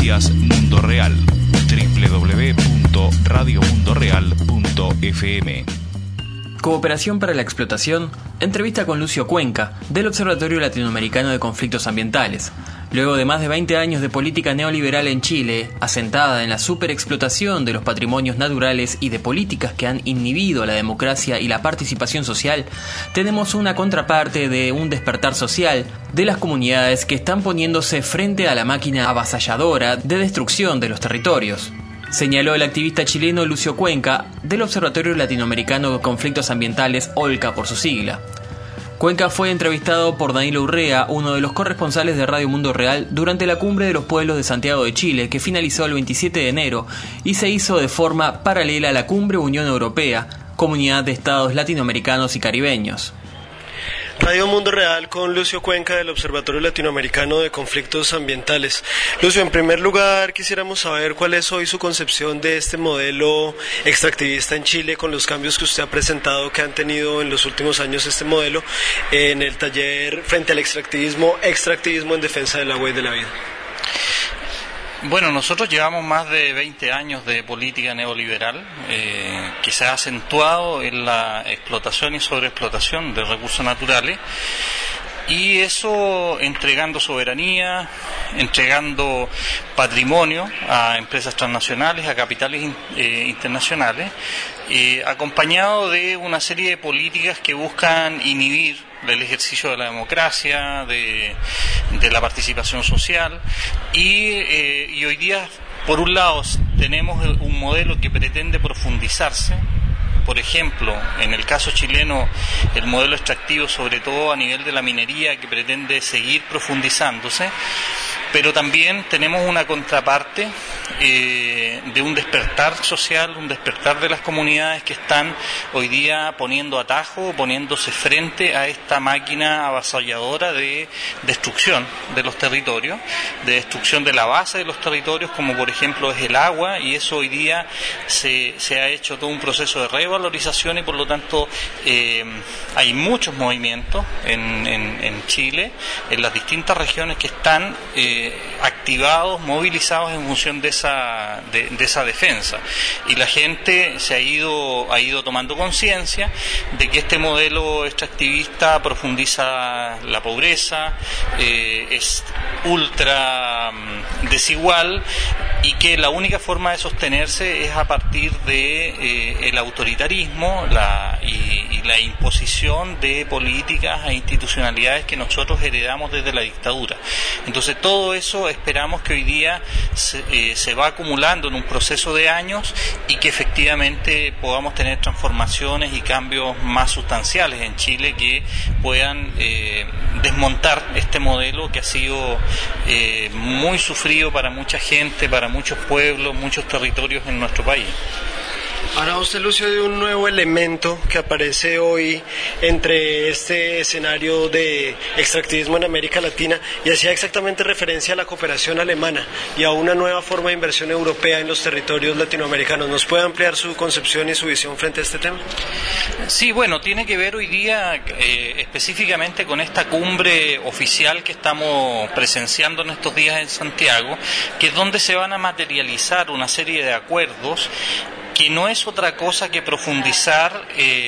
Noticias Mundo Real. www.radiomundoreal.fm. Cooperación para la Explotación, entrevista con Lucio Cuenca, del Observatorio Latinoamericano de Conflictos Ambientales. Luego de más de 20 años de política neoliberal en Chile, asentada en la superexplotación de los patrimonios naturales y de políticas que han inhibido la democracia y la participación social, tenemos una contraparte de un despertar social de las comunidades que están poniéndose frente a la máquina avasalladora de destrucción de los territorios. Señaló el activista chileno Lucio Cuenca, del Observatorio Latinoamericano de Conflictos Ambientales, OLCA por su sigla. Cuenca fue entrevistado por Danilo Urrea, uno de los corresponsales de Radio Mundo Real, durante la Cumbre de los Pueblos de Santiago de Chile, que finalizó el 27 de enero y se hizo de forma paralela a la Cumbre Unión Europea, Comunidad de Estados Latinoamericanos y Caribeños. Radio Mundo Real con Lucio Cuenca del Observatorio Latinoamericano de Conflictos Ambientales. Lucio, en primer lugar quisiéramos saber cuál es hoy su concepción de este modelo extractivista en Chile, con los cambios que usted ha presentado que han tenido en los últimos años este modelo en el taller frente al extractivismo en defensa del agua y de la vida. Bueno, nosotros llevamos más de 20 años de política neoliberal que se ha acentuado en la explotación y sobreexplotación de recursos naturales, y eso entregando soberanía, entregando patrimonio a empresas transnacionales, a capitales internacionales, acompañado de una serie de políticas que buscan inhibir del ejercicio de la democracia, de la participación social, y hoy día, por un lado, tenemos un modelo que pretende profundizarse. Por ejemplo, en el caso chileno, el modelo extractivo, sobre todo a nivel de la minería, que pretende seguir profundizándose, pero también tenemos una contraparte de un despertar social, un despertar de las comunidades que están hoy día poniendo atajo, poniéndose frente a esta máquina avasalladora de destrucción de los territorios, de destrucción de la base de los territorios, como por ejemplo es el agua, y eso hoy día se ha hecho todo un proceso de revalorización, y por lo tanto hay muchos movimientos en Chile, en las distintas regiones, que están activados, movilizados en función de esa defensa, y la gente se ha ido tomando conciencia de que este modelo extractivista profundiza la pobreza, es ultra desigual, y que la única forma de sostenerse es a partir de el autoritarismo y la imposición de políticas e institucionalidades que nosotros heredamos desde la dictadura. Entonces todo eso esperamos que hoy día se va acumulando en un proceso de años, y que efectivamente podamos tener transformaciones y cambios más sustanciales en Chile que puedan desmontar este modelo que ha sido muy sufrido para mucha gente, para muchos pueblos, muchos territorios en nuestro país. Ahora usted, Lucio, de un nuevo elemento que aparece hoy entre este escenario de extractivismo en América Latina, y hacía exactamente referencia a la cooperación alemana y a una nueva forma de inversión europea en los territorios latinoamericanos. ¿Nos puede ampliar su concepción y su visión frente a este tema? Sí, bueno, tiene que ver hoy día específicamente con esta cumbre oficial que estamos presenciando en estos días en Santiago, que es donde se van a materializar una serie de acuerdos que no es otra cosa que profundizar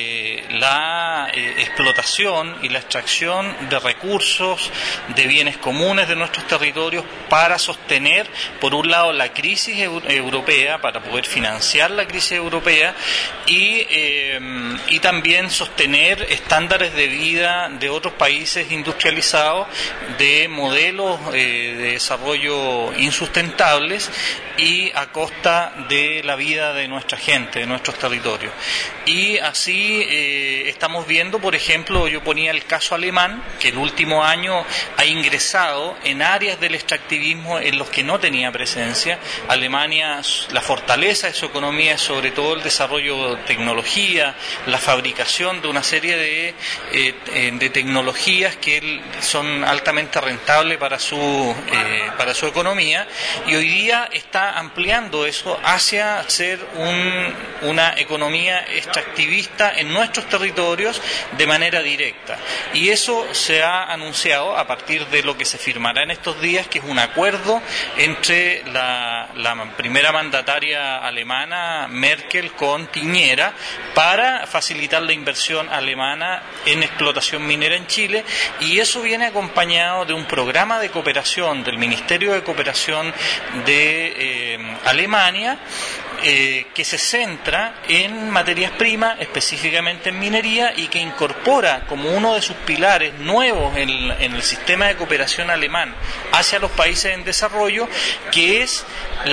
la explotación y la extracción de recursos, de bienes comunes de nuestros territorios, para sostener, por un lado, la crisis europea, para poder financiar la crisis europea, y también sostener estándares de vida de otros países industrializados, de modelos de desarrollo insustentables, y a costa de la vida de nuestra gente, de nuestros territorios. Y así estamos viendo, por ejemplo, yo ponía el caso alemán, que el último año ha ingresado en áreas del extractivismo en los que no tenía presencia. Alemania, la fortaleza de su economía es sobre todo el desarrollo de tecnología, la fabricación de una serie de tecnologías que son altamente rentables para su economía, y hoy día está ampliando eso hacia ser una economía extractivista en nuestros territorios de manera directa. Y eso se ha anunciado a partir de lo que se firmará en estos días, que es un acuerdo entre la primera mandataria alemana, Merkel, con Piñera, para facilitar la inversión alemana en explotación minera en Chile, y eso viene acompañado de un programa de cooperación del Ministerio de Cooperación de Alemania, que se centra en materias primas, específicamente en minería, y que incorpora como uno de sus pilares nuevos en el sistema de cooperación alemán hacia los países en desarrollo, que es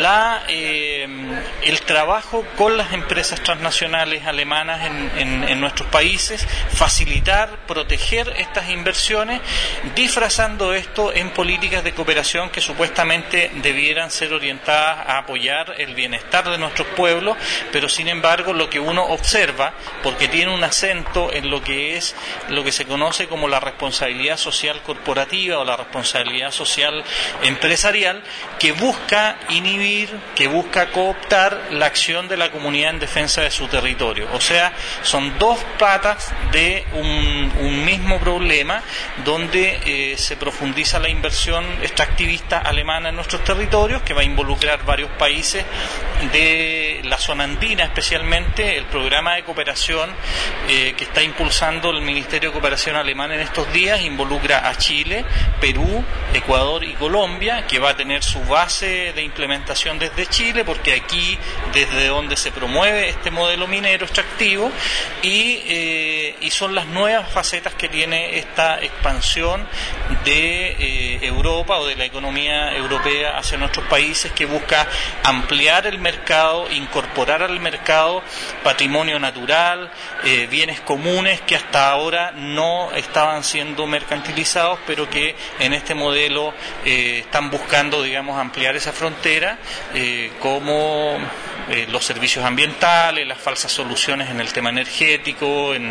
el trabajo con las empresas transnacionales alemanas en nuestros países, facilitar, proteger estas inversiones, disfrazando esto en políticas de cooperación que supuestamente debieran ser orientadas a apoyar el bienestar de nuestros pueblos, pero sin embargo lo que uno observa, porque tiene un acento en lo que se conoce como la responsabilidad social corporativa o la responsabilidad social empresarial, que busca inhibir, que busca cooptar la acción de la comunidad en defensa de su territorio. O sea, son dos patas de un mismo problema, donde se profundiza la inversión extractivista alemana en nuestros territorios, que va a involucrar varios países de la zona andina, especialmente. El programa de cooperación que está impulsando el Ministerio de Cooperación alemán en estos días involucra a Chile, Perú, Ecuador y Colombia, que va a tener su base de implementación desde Chile, porque aquí desde donde se promueve este modelo minero extractivo, y son las nuevas facetas que tiene esta expansión de Europa o de la economía europea hacia nuestros países, que busca ampliar el mercado, incorporar al mercado patrimonio natural, bienes comunes que hasta ahora no estaban siendo mercantilizados, pero que en este modelo están buscando, digamos, ampliar esa frontera, como los servicios ambientales, las falsas soluciones en el tema energético, en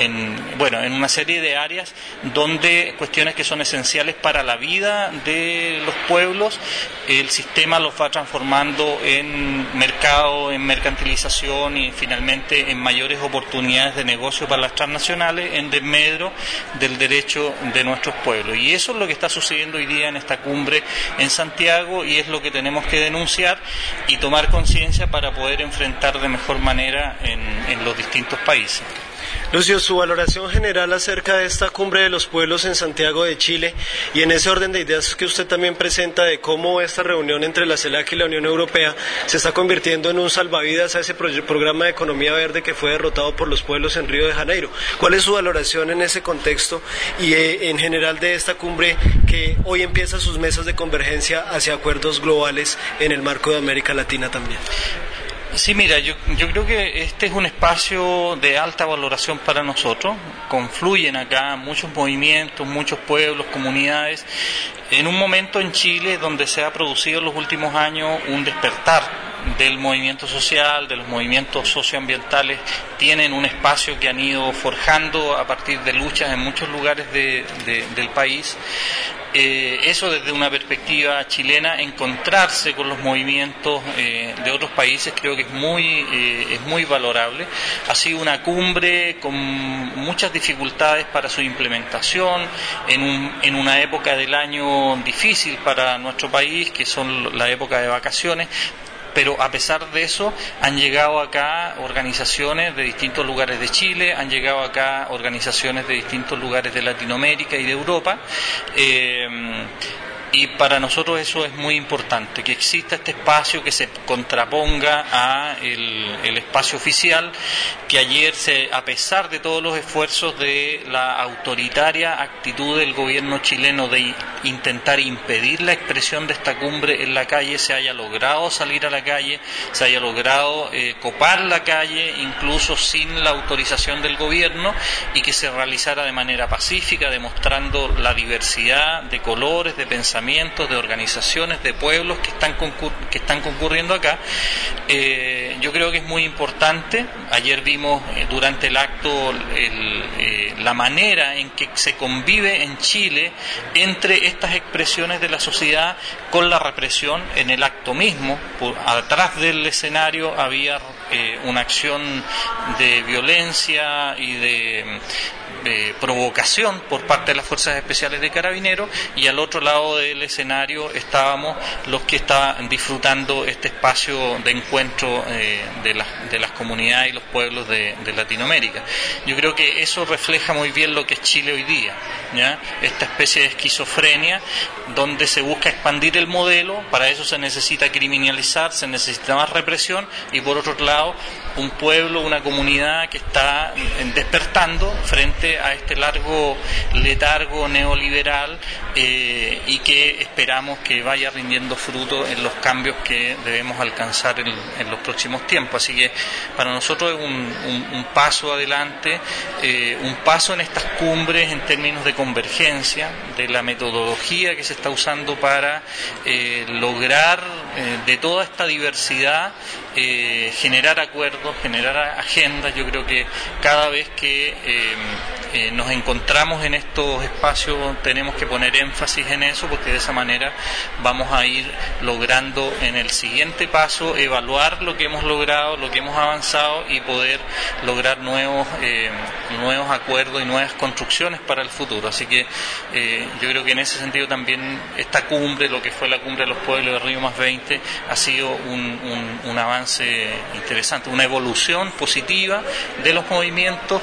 una serie de áreas donde cuestiones que son esenciales para la vida de los pueblos, el sistema los va transformando en mercado, en mercantilización y finalmente en mayores oportunidades de negocio para las transnacionales, en desmedro del derecho de nuestros pueblos. Y eso es lo que está sucediendo hoy día en esta cumbre en Santiago, y es lo que tenemos que denunciar y tomar conciencia para poder enfrentar de mejor manera en los distintos países. Lucio, su valoración general acerca de esta cumbre de los pueblos en Santiago de Chile, y en ese orden de ideas que usted también presenta de cómo esta reunión entre la CELAC y la Unión Europea se está convirtiendo en un salvavidas a ese programa de economía verde que fue derrotado por los pueblos en Río de Janeiro. ¿Cuál es su valoración en ese contexto y en general de esta cumbre que hoy empieza sus mesas de convergencia hacia acuerdos globales en el marco de América Latina también? Sí, mira, yo creo que este es un espacio de alta valoración para nosotros. Confluyen acá muchos movimientos, muchos pueblos, comunidades, en un momento en Chile donde se ha producido en los últimos años un despertar del movimiento social, de los movimientos socioambientales. Tienen un espacio que han ido forjando a partir de luchas en muchos lugares del país. Eso desde una perspectiva chilena, encontrarse con los movimientos de otros países, creo que es muy valorable. Ha sido una cumbre con muchas dificultades para su implementación, en una época del año difícil para nuestro país, que son la época de vacaciones. Pero a pesar de eso, han llegado acá organizaciones de distintos lugares de Chile, han llegado acá organizaciones de distintos lugares de Latinoamérica y de Europa. Y para nosotros eso es muy importante, que exista este espacio que se contraponga a el espacio oficial, que ayer, a pesar de todos los esfuerzos de la autoritaria actitud del gobierno chileno de intentar impedir la expresión de esta cumbre en la calle, se haya logrado salir a la calle, se haya logrado copar la calle, incluso sin la autorización del gobierno, y que se realizara de manera pacífica, demostrando la diversidad de colores, de pensamientos, de organizaciones, de pueblos que están concurriendo acá. Yo creo que es muy importante. Ayer vimos durante el acto la manera en que se convive en Chile entre estas expresiones de la sociedad con la represión en el acto mismo. Atrás del escenario había una acción de violencia y de provocación por parte de las Fuerzas Especiales de Carabineros, y al otro lado del escenario estábamos los que estaban disfrutando este espacio de encuentro de las comunidades y los pueblos de Latinoamérica. Yo creo que eso refleja muy bien lo que es Chile hoy día, ¿ya? Esta especie de esquizofrenia donde se busca expandir el modelo. Para eso se necesita criminalizar, se necesita más represión, y por otro lado un pueblo, una comunidad que está despertando frente a este largo letargo neoliberal y que esperamos que vaya rindiendo fruto en los cambios que debemos alcanzar en los próximos tiempos. Así que para nosotros es un paso adelante, un paso en estas cumbres en términos de convergencia, de la metodología que se está usando para lograr de toda esta diversidad generar acuerdos, generar agendas. Yo creo que cada vez que nos encontramos en estos espacios tenemos que poner énfasis en eso, porque de esa manera vamos a ir logrando en el siguiente paso evaluar lo que hemos logrado, lo que hemos avanzado, y poder lograr nuevos acuerdos y nuevas construcciones para el futuro. Así que yo creo que en ese sentido también esta cumbre, lo que fue la cumbre de los pueblos de Río +20, ha sido un avance interesante, una evolución positiva de los movimientos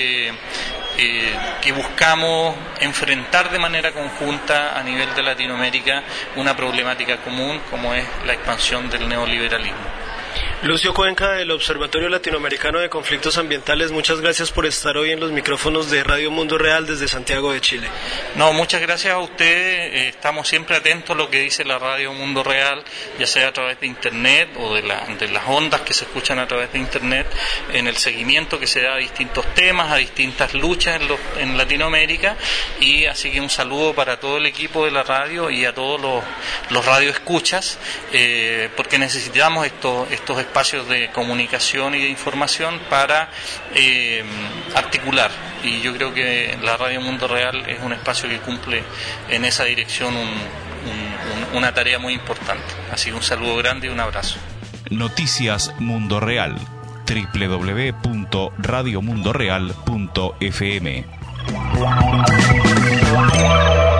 que buscamos enfrentar de manera conjunta a nivel de Latinoamérica una problemática común como es la expansión del neoliberalismo. Lucio Cuenca, del Observatorio Latinoamericano de Conflictos Ambientales, muchas gracias por estar hoy en los micrófonos de Radio Mundo Real desde Santiago de Chile. No, muchas gracias a ustedes. Estamos siempre atentos a lo que dice la Radio Mundo Real, ya sea a través de Internet o de las ondas que se escuchan a través de Internet, en el seguimiento que se da a distintos temas, a distintas luchas en Latinoamérica. Y así que un saludo para todo el equipo de la radio y a todos los radioescuchas, porque necesitamos estos espacios de comunicación y de información para articular, y yo creo que la Radio Mundo Real es un espacio que cumple en esa dirección una tarea muy importante. Así que un saludo grande y un abrazo. Noticias Mundo Real, www.radiomundoreal.fm.